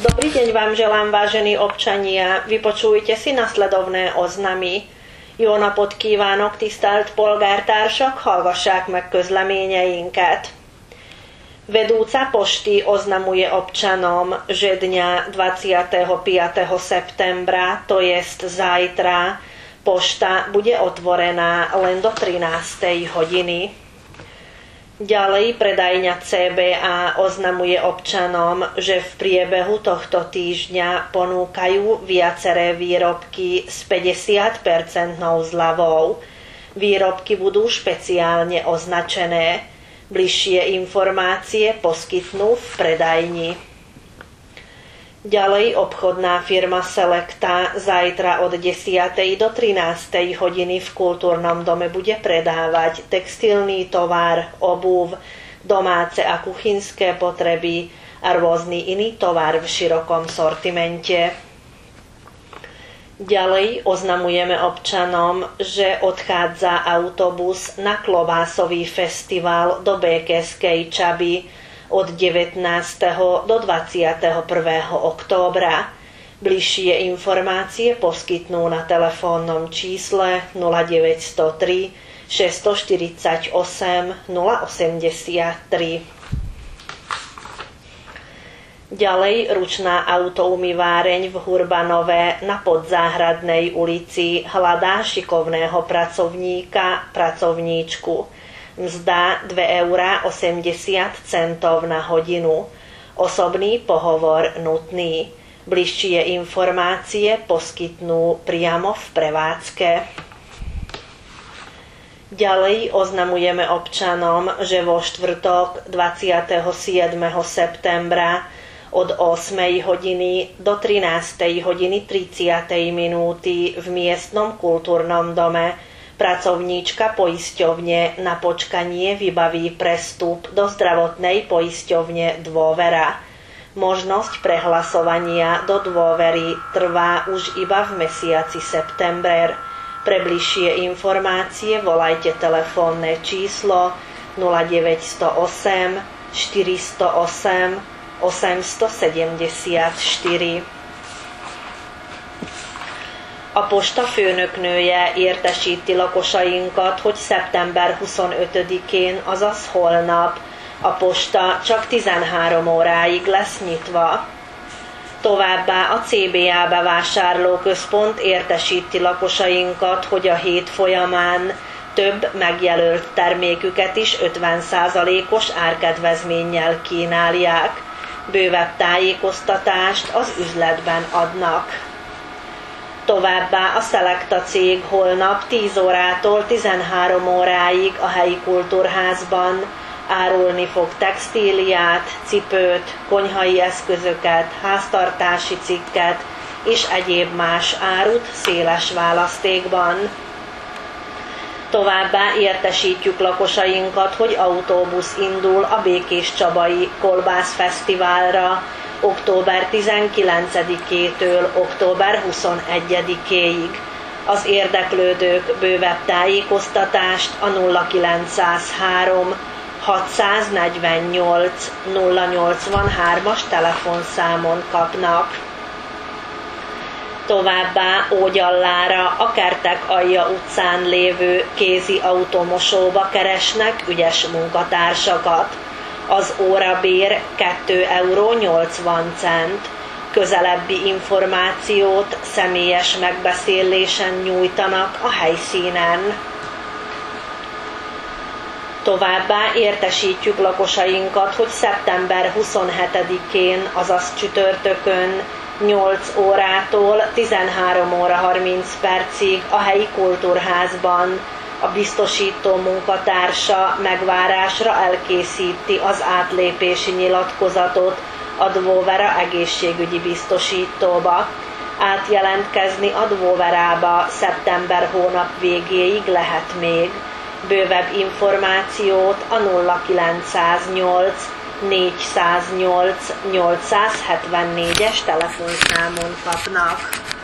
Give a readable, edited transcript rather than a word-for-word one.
Dobrý deň vám želám, vážení občania. Vypočujte si nasledovné oznamy. Jó napot kívánok, tisztelt polgártársak, hallgassák meg közleményeinket. Vedúca pošty oznamuje občanom, že dňa 25. septembra, to jest zajtra, pošta bude otvorená len do 13. hodiny. Ďalej predajňa CBA oznamuje občanom, že v priebehu tohto týždňa ponúkajú viaceré výrobky s 50% zľavou. Výrobky budú špeciálne označené. Bližšie informácie poskytnú v predajni. Ďalej obchodná firma Selecta zajtra od 10. do 13. hodiny v kultúrnom dome bude predávať textilný tovar, obuv, domáce a kuchynské potreby a rôzny iný tovar v širokom sortimente. Ďalej oznamujeme občanom, že odchádza autobus na klobásový festival do Békeskej Čaby od 19. do 21. októbra. Bližšie informácie poskytnú na telefónnom čísle 0903 648 083. Ďalej ručná autoumýváreň v Hurbanove na Podzáhradnej ulici hľadá šikovného pracovníčku. Mzda 2,80 € na hodinu. Osobný pohovor nutný. Bližšie informácie poskytnú priamo v prevádzke. Ďalej oznamujeme občanom, že vo štvrtok 27. septembra od 8. hodiny do 13. hodiny 30. minúty v miestnom kultúrnom dome pracovníčka poisťovne na počkanie vybaví prestup do zdravotnej poisťovne Dôvera. Možnosť prehlasovania do Dôvery trvá už iba v mesiaci september. Pre bližšie informácie volajte telefónne číslo 0908 408 874. A posta főnöknője értesíti lakosainkat, hogy szeptember 25-én, azaz holnap, a posta csak 13 óráig lesz nyitva. Továbbá a CBA bevásárlóközpont értesíti lakosainkat, hogy a hét folyamán több megjelölt terméküket is 50%-os árkedvezménnyel kínálják. Bővebb tájékoztatást az üzletben adnak. Továbbá a Selecta cég holnap 10 órától 13 óráig a helyi kultúrházban árulni fog textíliát, cipőt, konyhai eszközöket, háztartási cikket és egyéb más árut széles választékban. Továbbá értesítjük lakosainkat, hogy autóbusz indul a Békéscsabai Kolbászfesztiválra október 19-től október 21-ig. Az érdeklődők bővebb tájékoztatást a 0903 648 083-as telefonszámon kapnak. Továbbá Ógyallára a Kertek-alja utcán lévő kézi automosóba keresnek ügyes munkatársakat. Az órabér 2,80 €. Közelebbi információt személyes megbeszélésen nyújtanak a helyszínen. Továbbá értesítjük lakosainkat, hogy szeptember 27-én, azaz csütörtökön 8 órától 13 óra 30 percig a helyi kultúrházban a biztosító munkatársa megvárásra elkészíti az átlépési nyilatkozatot a Dvóvera egészségügyi biztosítóba. Átjelentkezni a Dvóverába szeptember hónap végéig lehet még. Bővebb információt a 0908 408 874-es telefonszámon kapnak.